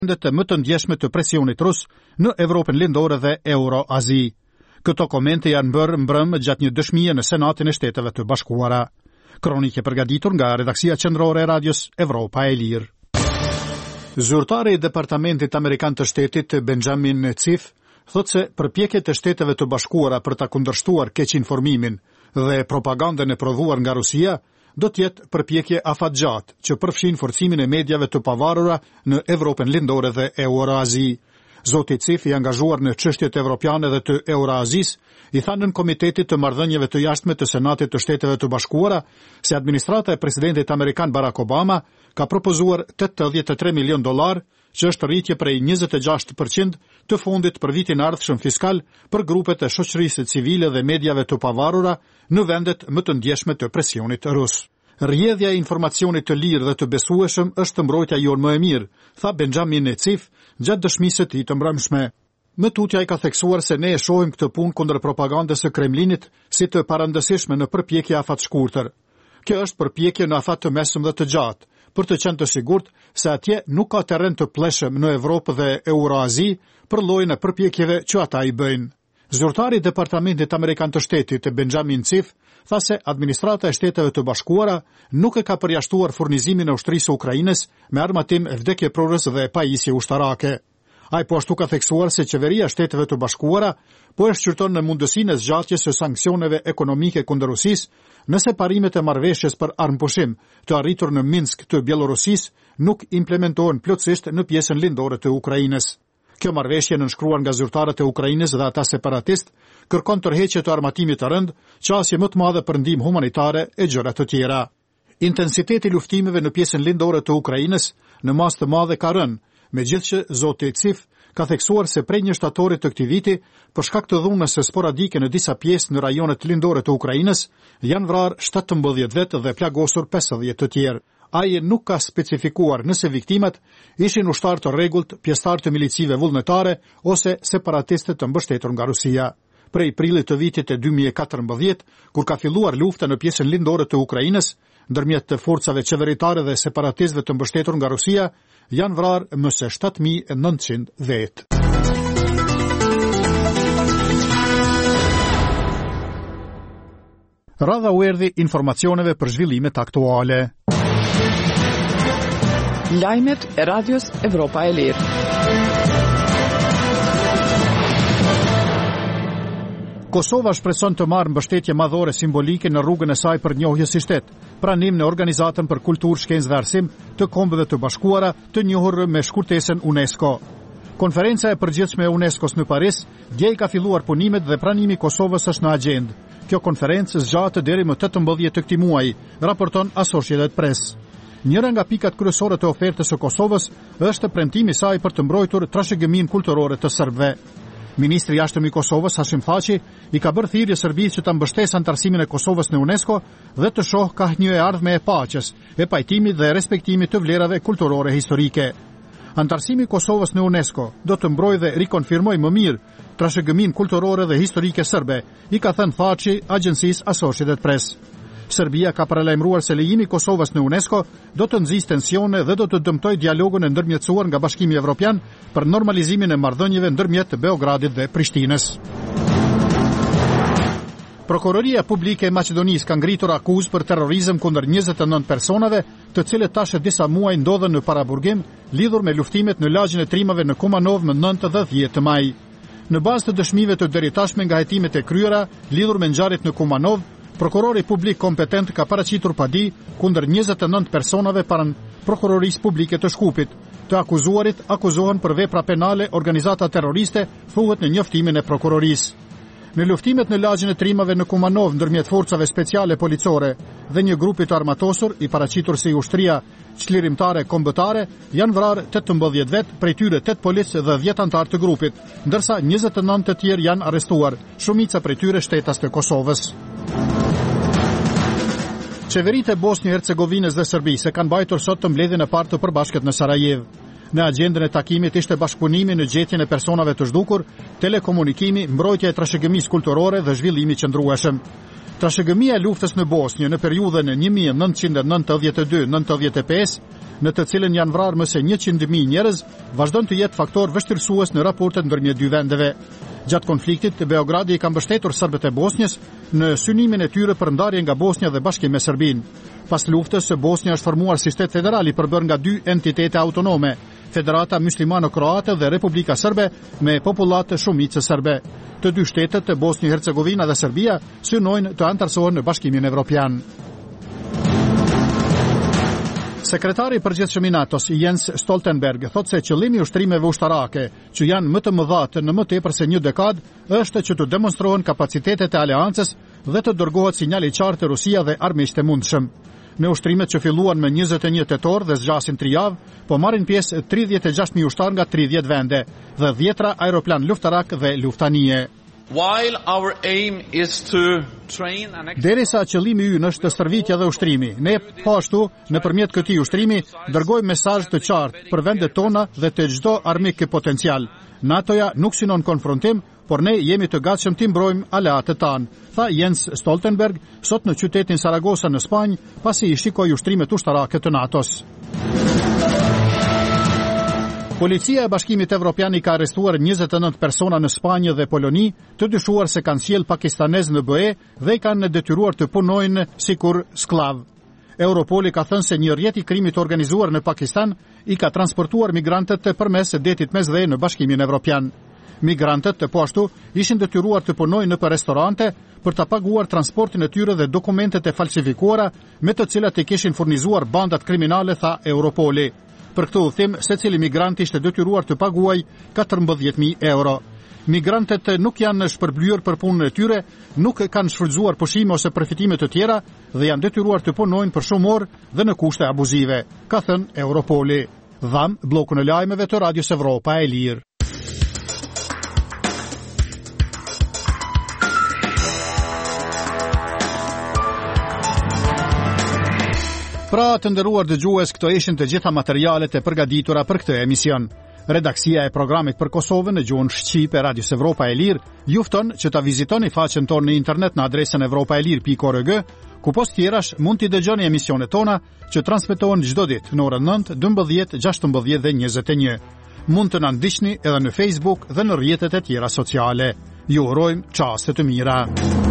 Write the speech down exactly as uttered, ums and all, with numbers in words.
të më të ndjeshme të presionit rus në Evropën Lindore dhe Euro-Azi. Këto komente janë bërë mbrëm gjatë një dëshmie në Senatin e Shteteve të Bashkuara. Kronike përgatitur nga redaksia qendrore e radios Evropa e Lirë. Zyrtari i Departamentit Amerikan të Shtetit Benjamin Cif thotë se përpjekjet e Shteteve të Bashkuara për ta kundërshtuar keqinformimin dhe propagandën e prodhuar nga Rusia do të jetë përpjekje afatgjatë që përfshin forcimin e mediave të pavarura në Evropën Lindore dhe Euro-Azi. Zoti Cif, i angazhuar në çështjet evropiane dhe të Euro-Azis, i tha nën Komitetit të Marrëdhënieve të Jashtme të Senatit të Shteteve të Bashkuara se administrata e presidentit amerikan Barack Obama ka propozuar tetëdhjetë e tre milion dollar, që është rritje prej njëzet e gjashtë përqind të fondit për vitin ardhshëm fiskal për grupet e shoqërisë civile dhe mediave të pavarura në vendet më të ndjeshme të presionit rus. Rrjedhja e informacionit të lirë dhe të besueshëm është mbrojtja jonë më e mirë, tha Benjamin Cif gjatë dëshmisë së tij të mbrëmshme. Më tutja i ka theksuar se ne e shohim këtë punë kundër propagandës së Kremlinit si të parandësishme në përpjekje afat shkurtër. Kjo është përpjekje në afat të mesëm dhe të gjatë, për të qenë të sigurt se atje nuk ka terren të pleshëm në Evropë dhe Euro-Azi për llojin e përpjekjeve që ata i bëjnë. Zyrtari i Departamentit Amerikan të Shtetit Benjamin Cif tha se administrata e Shteteve të Bashkuara nuk e ka përjashtuar furnizimin e ushtrisë së Ukrainës me armatim vdekjeprurës dhe pajisje ushtarake. Ai po ashtu ka theksuar se qeveria e Shteteve të Bashkuara po e shqyrton në mundësinë e zgjatjes së sanksioneve ekonomike kundër Rusisë nëse parimet e marrëveshjes për armëpushim të arritur në Minsk të Bielorusisë nuk implementohen plotësisht në pjesën lindore të Ukrainës. Kjo marrëveshje nënshkruar nga zyrtarët e Ukrainës dhe ata separatist kërkon tërheqje të armatimit të rënd, qasje më të madhe për ndihmë humanitare e gjëra të tjera. Intensiteti i luftimeve në pjesën lindore të Ukrainës në masë të madhe ka rënë, megjithëse zoti Cif ka theksuar se prej një shtatorit të këtij viti, për shkak të dhunës së sporadike në disa pjesë në rajonet lindore të Ukrainës, janë vrarë shtatëmbëdhjetë vetë dhe plagosur pesëdhjetë të tjerë. Ai nuk ka specifikuar nëse viktimat ishin ushtarë të rregullt, pjesëtarë të milicive vullnetare ose separatiste të mbështetur nga Rusia. Prej prillit të vitit e dy mijë e katërmbëdhjetë, kur ka filluar lufta në pjesën lindore të Ukrainës, ndërmjet të forcave qeveritare dhe separatistëve të mbështetur nga Rusia, janë vrarë më së shtatë mijë e nëntëqind vetë. Radha u erdhi informacioneve për zhvillimet aktuale. Lajmet e radios Evropa e Lirë. Kosova shpreson të marrë mbështetje madhore simbolike në rrugën e saj për njohje si shtet, pranim në Organizatën për Kulturë, Shkencë dhe Arsim të Kombeve të Bashkuara, të njohur me shkurtesën UNESCO. Konferenca e përgjithshme e UNESCO-s në Paris dje ka filluar punimet dhe pranimi i Kosovës është në agjendë. Kjo konferencë zgjatet deri më tetëmbëdhjetë të këtij muaji, raporton Associated Press. Njëra nga pikat kryesore të ofertës së Kosovës është premtimi i saj për të mbrojtur trashëgiminë kulturore të serbëve. Ministri i Jashtëm i Kosovës Hashim Thaçi i ka bërë thirrje Serbisë që ta mbështesë antarësimin e Kosovës në UNESCO dhe të shohë ka një e ardhme e paqes, e pajtimit dhe respektimit të vlerave kulturore historike. Antarësimi i Kosovës në UNESCO do të mbrojë dhe rikonfirmojë më mirë trashëgiminë kulturore dhe historike serbe, i ka thënë Thaçi agjencisë Associated Press. Serbia ka paralajmëruar se lejimi i Kosovës në UNESCO do të nxjisë tensione dhe do të dëmtojë dialogun e ndërmjetësuar nga Bashkimi Evropian për normalizimin e marrëdhënieve ndërmjet Beogradit dhe Prishtinës. Prokuroria Publike e Maqedonisë ka ngritur akuzë për terrorizëm kundër njëzet e nëntë personave, të cilët tash e disa muaj ndodhen në paraburgim lidhur me luftimet në lagjin e trimave në Kumanov më nëntë dhe dhjetë maj. Në bazë të dëshmive të deritashme nga hetimet e kryera lidhur me ngjarjet në Kumanov, prokurori publik kompetent ka paraqitur padi kundër njëzet e nëntë personave pranë Prokurorisë Publike të Shkupit. Të akuzuarit akuzohen për vepra penale, organizata terroriste, thuhet në njoftimin e prokurorisë. Në luftimet në lagjin e trimave në Kumanov ndërmjet forcave speciale policore dhe një grupi të armatosur i paraqitur si ushtria çlirimtare kombëtare, janë vrarë tetëmbëdhjetë vet, prej tyre tetë policë dhe dhjetë antar të grupit, ndërsa njëzet e nëntë të tjerë janë arrestuar, shumica prej tyre shtetas të Kosovës. Qeveritë e Bosnjë Hercegovinës dhe Serbisë kanë mbajtur sot të mbledhjen e parë të përbashkët në Sarajevo. Në agjendën e takimit ishte bashkëpunimi në gjetjen e personave të zhdukur, telekomunikimi, mbrojtja e trashëgimisë kulturore dhe zhvillimi qëndrueshëm. Trashëgimia e luftës në Bosnjë në periudhën e një mijë e nëntëqind e nëntëdhjetë e dy deri në nëntëdhjetë e pesë në të cilën janë vrarë më se njëqind mijë njerëz, vazhdon të jetë faktor vështirësues në raportet ndërmjet dy vendeve. Gjatë konfliktit, Beogradi i ka mbështetur serbët e Bosnjës në synimin e tyre për ndarje nga Bosnja dhe bashkim me Serbinë. Pas luftës, Bosnja është formuar si shtet federal i përbërë nga dy entitete autonome, Federata Muslimano-Kroate dhe Republika Serbe me popullat shumicë serbe. Të dy shtetet, Bosnjë-Hercegovina dhe Serbia, synojnë të antarësohen në Bashkimin Evropian. Sekretari i përgjithshëm i NATO-s Jens Stoltenberg thotë se qëllimi i ushtrimeve ushtarake, që janë më të mëdha në më tepër se një dekadë, është që të demonstrohen kapacitetet e aleancës dhe të dërgohet sinjali i qartë të Rusia dhe armiqtë e mundshëm. Në ushtrimet që filluan me njëzet e një tetor dhe zgjasin tri javë, po marrin pjesë tridhjetë e gjashtë mijë ushtar nga tridhjetë vende dhe dhjetra aeroplan luftarak dhe luftanie. While our aim is to train and Derisa qëllimi ynë është stërvitja dhe ushtrimi, ne po ashtu nëpërmjet këtij ushtrimi dërgojmë mesazh të qartë për vendet tona dhe të çdo armik potencial. NATO-ja nuk synon konfrontim, por ne jemi të gatshëm të mbrojmë aleatët tanë, tha Jens Stoltenberg sot në qytetin Saragossa në Spanjë, pasi i shikoi ushtrimet ushtarake të NATO-s. Policia e Bashkimit Evropian i ka arrestuar njëzet e nëntë persona në Spanjë dhe Poloni, të dyshuar se kanë sjell pakistanez në B E dhe i kanë detyruar të punojnë sikur sklav. Europoli ka thënë se një rrjet i krimit organizuar në Pakistan i ka transportuar migrantët përmes detit Mesdhe në Bashkimin Evropian. Migrantët po ashtu ishin detyruar të punojnë në për restorante për të paguar transportin e tyre dhe dokumentet e falsifikuara me të cilat i kishin furnizuar bandat kriminale, tha Europoli. Për këtë udhtim, secili migrant ishte detyruar të paguajë katërmbëdhjetë mijë euro. Migrantët nuk janë shpërblyer për punën e tyre, nuk kanë shfrytzuar pushime ose përfitime të tjera dhe janë detyruar të punojnë për shumë orë dhe në kushte abuzive, ka thënë Europoli. Dham bllokun e lajmeve të Radios Evropa e Lirë. Pra të nderuar dëgjues, këto ishin të gjitha materialet e përgatitura për këtë emision. Redaksia e programit për Kosovën në gjuhën shqipe e Radios Evropa e Lirë ju fton që ta vizitoni faqen tonë në internet në adresën evropaelir pikë org, ku post tjerash mund t'i dëgjoni emisionet tona që transmetohen çdo ditë në orën nëntë, dymbëdhjetë, gjashtëmbëdhjetë dhe njëzet e një. Mund të na ndiqni edhe në Facebook dhe në rrjetet e tjera sociale. Ju urojmë çaste të mira.